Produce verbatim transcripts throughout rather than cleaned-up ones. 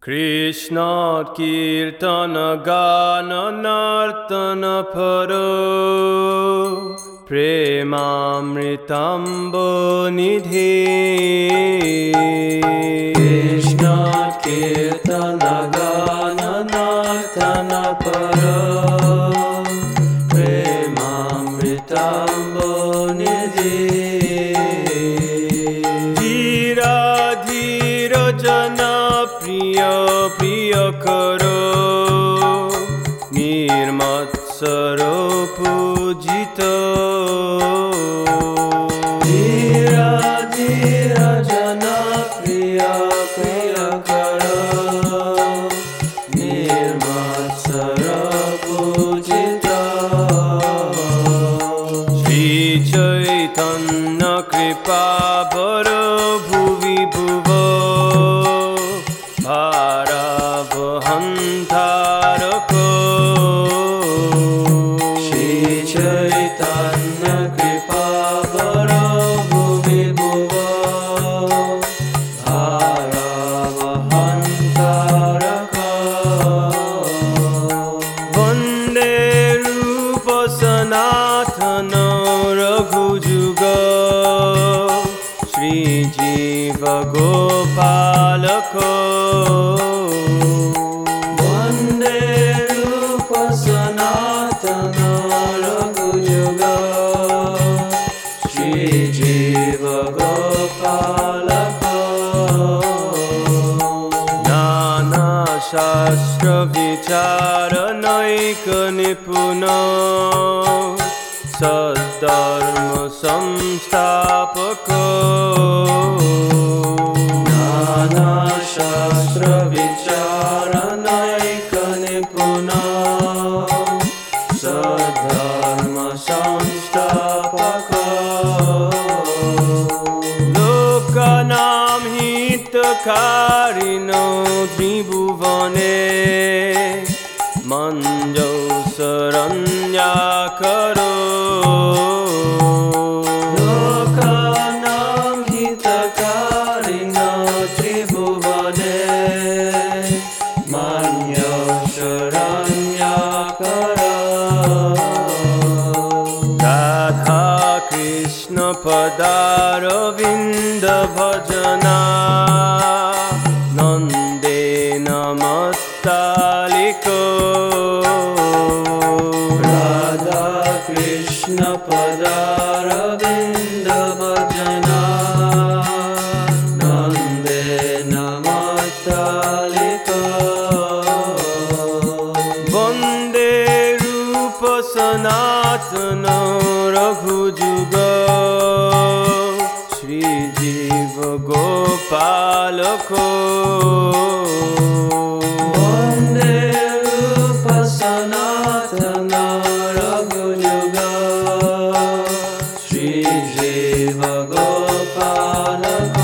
কৃষ্ণ কীর্তন গান নর্তন ফর প্রেমামৃতম্ব নিধি। কৃষ্ণ কীর্তন গান নর্তন ফর প্রেমামৃতম্ব নিধি। ধীরা ধীর জন প্রিয় প্রিয় করো নির্মৎসর পূজিত। ধীরা ধীরা জন প্রিয় প্রিয় করো নির্মৎসর পূজিত। শ্রী চৈতন্য কৃপা বর ভুবি ভুব ভারাবহন্তারক। শ্রী চৈতন্য কৃপা বর ভুবি ভুব ভারাবহন্তারক। বন্দে রূপ সনাতন রঘুযুগ শ্রীজীব গোপালক। বন্দে রূপ সনাতন রঘুযুগ শ্রীজীব গোপালক। নানা শাস্ত্র বিচার নৈক নিপুণ সদ্ধর্ম সংস্থাপক। নানা শাস্ত্র বিচার নৈক নিপুণ সদ্ধর্ম সংস্থাপক। লোকনাম হিতকারিণ ত্রিভুবনে মঞ্জুষরণ্যাকর। লোকনাম হিতকারিণ ত্রিভুবনে মঞ্জুষরণ্যাকর। রাধা কৃষ্ণ পদারবিন্দ ভজনা নন্দে নমস্তালিক। রাধা কৃষ্ণ পদারবিন্দ ভজনা নন্দে নমস্তালিক। বন্দে রূপ সনাতন রঘুযুগ শ্রীজীব গোপালক। বন্দে রূপ সনাতন রঘুযুগ শ্রীজীব গোপালক।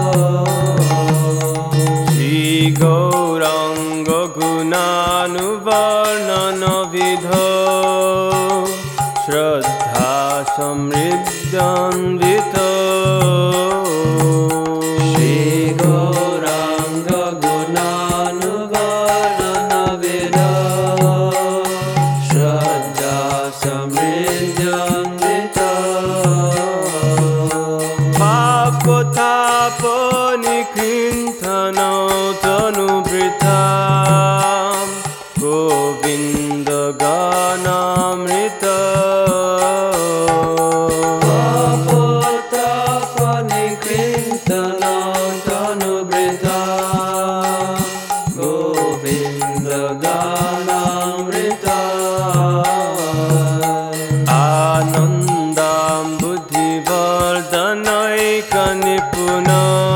শ্রী গৌরাঙ্গ গুণানুবর্ণন বিধ শ্রদ্ধা সমৃদ্ধান্বিত। শ্রী গৌরাঙ্গ গুণানুবর্ণন বিধ শ্রদ্ধা সমৃদ্ধান্বিত। পাপ তাপ নিকৃণ্ঠন তনুবৃতা গোবিন্দ গানামৃত। পাপ তাপ নিকৃণ্ঠন তনুবৃতা গোবিন্দ গানামৃত। আনন্দাম বুদ্ধিবর্ধনৈক নিপুণ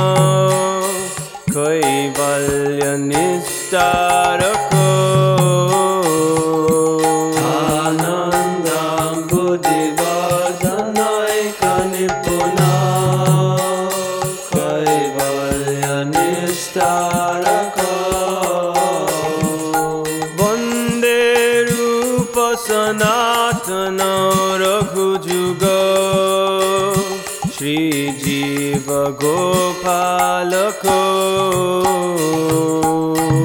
কৈবল্য নিস্তারক। আনন্দাম বুদ্ধিবর্ধনৈক নিপুণ কৈবল্য নিস্তারক। বন্দে রূপ সনাতন রঘুযুগ শ্রীজীব গোপালক।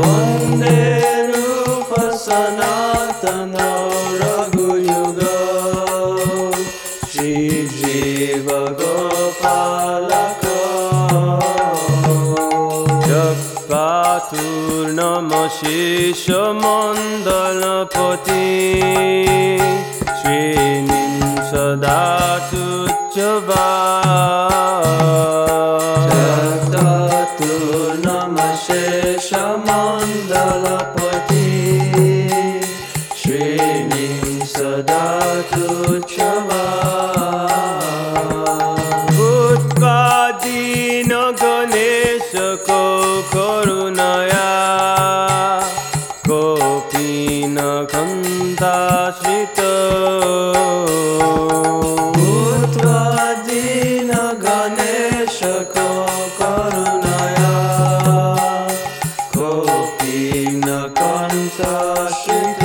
বাতুর্নমশেষ মণ্ডলপতি শ্রেণীং সদা তুচ্ছবা চতুর্নমশেষ মণ্ডলপতি শ্রেণীং সদা তুচ্ছবা উৎপাদীন গণেশ কো করুণয়া কোপিন কন্থাশ্রিত উৎপাদীন গণেশ কো করুণয়া কোপিন কন্থাশ্রিত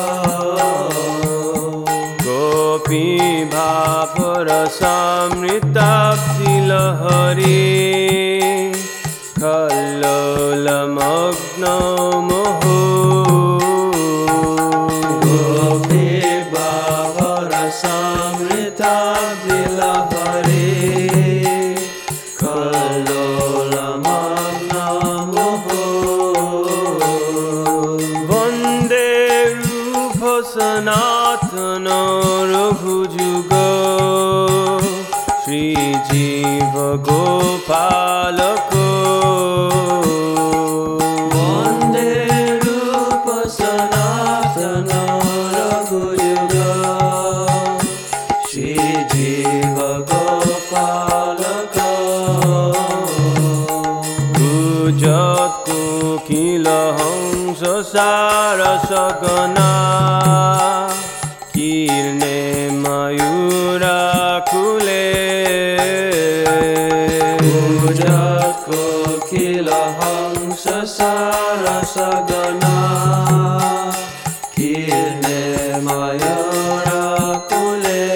গোপী ভাবরসামৃতাব্ধিলহরি কল্লোলমগ্ন মোহো গোপী ভাবরসামৃতাব্ধিলহরি কল্লোলমগ্ন মোহো বন্দে রূপ সনাতন রঘুযুগ শ্রীজীব গোপালক বন্দে রূপ সনাতন রঘুযুগ শ্রীজীব গোপালক গুজৎ কোকিল হংস সারসগণা কীর্ণে ময়ূরাকুলে গুজৎ কোকিল হংস সারসগণা কীর্ণে ময়ূরাকুলে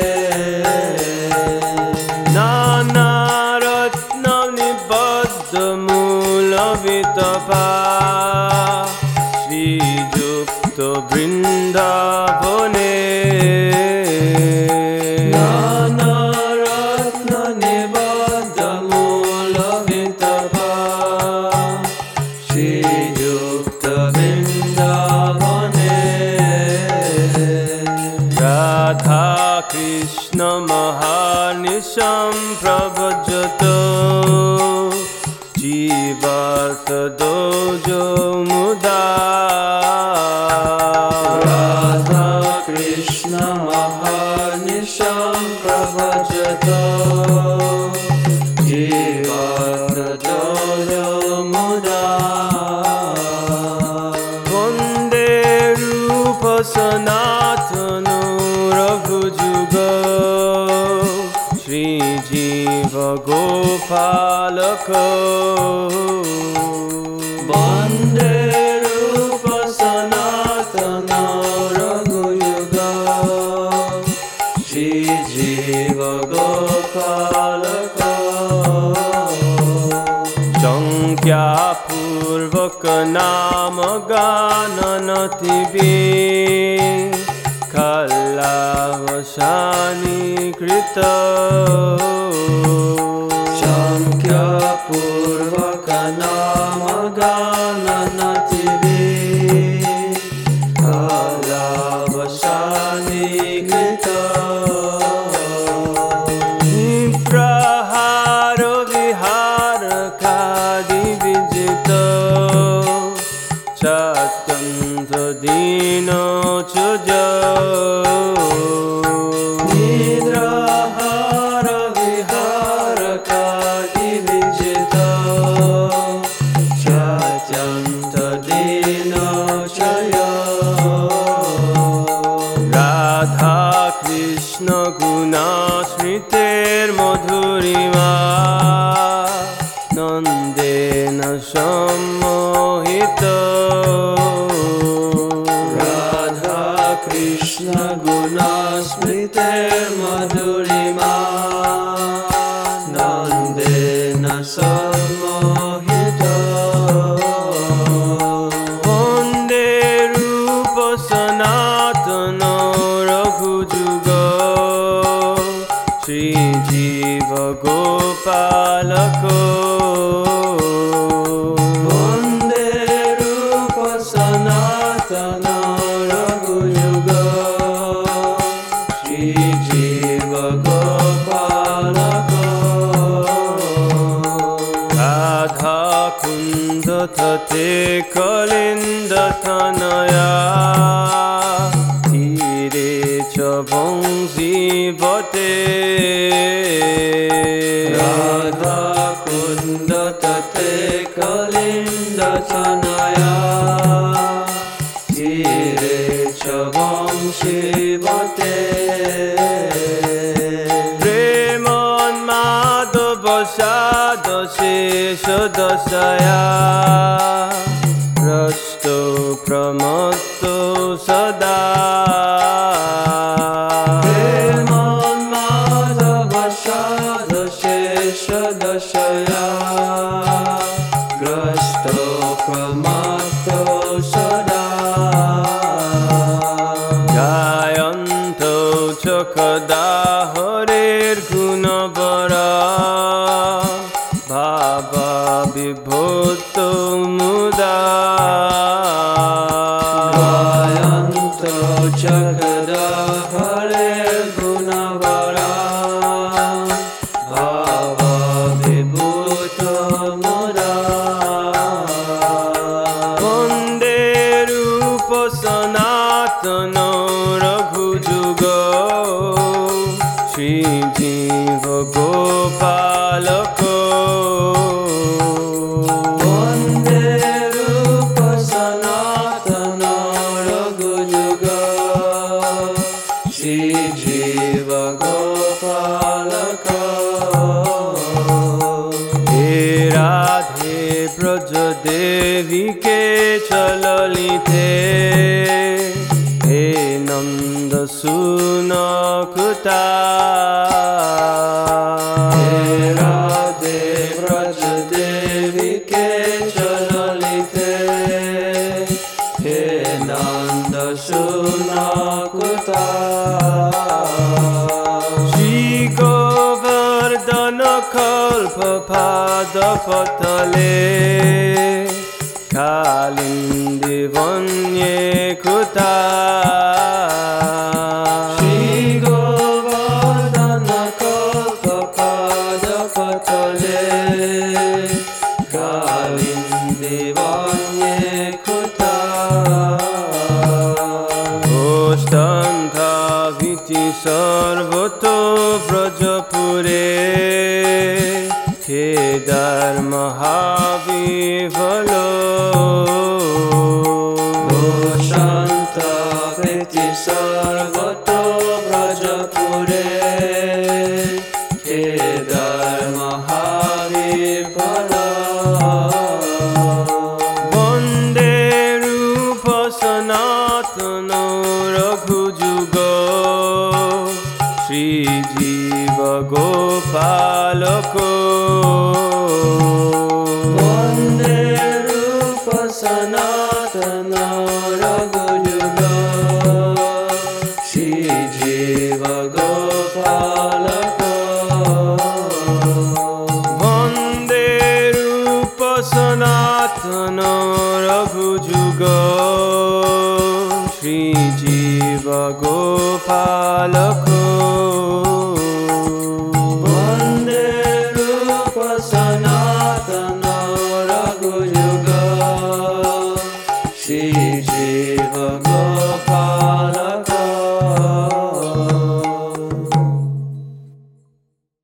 নানা রত্ন নিবদ্ধ মূল বিতপা শ্রীযুক্ত বৃন্দাবনে নানা রত্ন নিবদ্ধ মূল বিতপা শ্রীযুক্ত বৃন্দাবনে রাধা কৃষ্ণ মহানিশম প্রভজত জীবার্থ দোজো মুদা রাধা কৃষ্ণ মহানিশম প্রভজত জীবার্থ মুদা বন্দে রূপ সনাতন রঘুযুগ শ্রীজীব গোপালক বন্দে রূপ সনাতন রঘুযুগ শ্রীজীব গোপালক সংখ্যাপূর্বক নাম গাননতিবি খল্লাবসানীকৃত সংখ্যাপূর্বক নাম গাননতিবি খল্লাবসানীকৃত প্রহার বিহার কাদি বিজিত চতন্ত্র দীন চুজ নিদ্রাহার বিহার কাদি বিজিত চত্যন্ত দীন চয় রাধা কৃষ্ণ গুণাশ্রিতের মধুরিমা নন্দেন সম্মোহিত রাধা কৃষ্ণ গুণস্মৃতের মধুরিমা নন্দেন সম্মোহিত বন্দে রূপ সনাতন রঘুযুগ শ্রীজীব গোপালক বন্দে কলিন্দতনয়া তীরে চ বংশীবতে রাধা কুন্দ ততে কলিন্দতনয়া তীরে চ বংশীবতে প্রেমন্মাদবসাদ শেষ দশয়া রষ্ট প্রমত্ত সদা প্রেমন্মাদবসাদ শেষ দশয়া গ্রস্ত প্রমত্ত সদা গায়ন্ত চকদা হরের গুণবরা ভাবা বিভূত মুদা গায়ন্ত চকদা হরে গুণবরা ভাবা বিভূত মুদা বন্দে রূপ সনাতন রঘুযুগ শ্রী জীব গোপালক বন্দে রূপ সনাতন রঘুযুগ শ্রী জীব গোপালক হে রাধে ব্রজ দেবীকে চললিতে হে নন্দ সুনকুতা হে রাধে ব্রজ দেবীকে চললিতে হে নন্দ সুনকুতা শ্রী গোবর্ধন কল্প পাদ পতলে কালিন্দী বন্যে কুতা শ্রী গোবর্ধন কল্প পাদ পতলে কালিন্দী বন্যে কুতা ওষ্টন্ধা ভীতি সর্বত ব্রজপুরে কেদার মহাবিফল শান্ত প্রীতি সর্বত ব্রজপুরে কেদার মহাবিফল বন্দে রূপ সনাতন রঘুযুগ শ্রী জীব গোপালক বন্দে রূপ সনাতন রঘুযুগ শ্রী জীব গোপালক বন্দে রূপ সনাতন রঘুযুগ শ্রী জীব গোপালক বন্দে রূপ সনাতন রঘুযুগ শ্রী জীব গোপালক